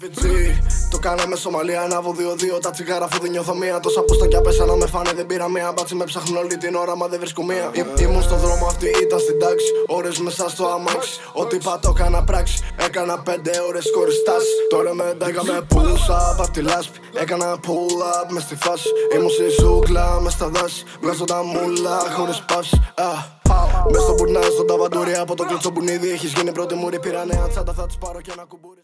Το κάναμε Σομαλία, ανάβω 2-2. Τα τσιγάρα αφού δεν νιώθω μία. Τόσα πούστα κι απέσα να με φάνε, δεν πήρα μία. Μπάτσι με ψάχνουν όλη την ώρα, μα δεν βρίσκω μία. Ήμουν στο δρόμο, αυτή ήταν στην τάξη. Ώρες μέσα στο αμάξι. Ό,τι πατώ έκανα πράξη. Έκανα 5 ώρες χωρίς τάση. Τώρα με με πουλούσα απ' τη λάσπη. Έκανα pull up μες στη φάση. Ήμουν στη ζούγκλα μες στα δάση. Βγάζω τα μούλα χωρίς πάση. Μες στο μπουρνά, στον ταβαντούρι. Από το κλωτσό μπουνίδι έχεις γίνει πρώτη μούρη. Πήρα νέα τσάντα, θα τις πάρω και ένα κουμπούρι.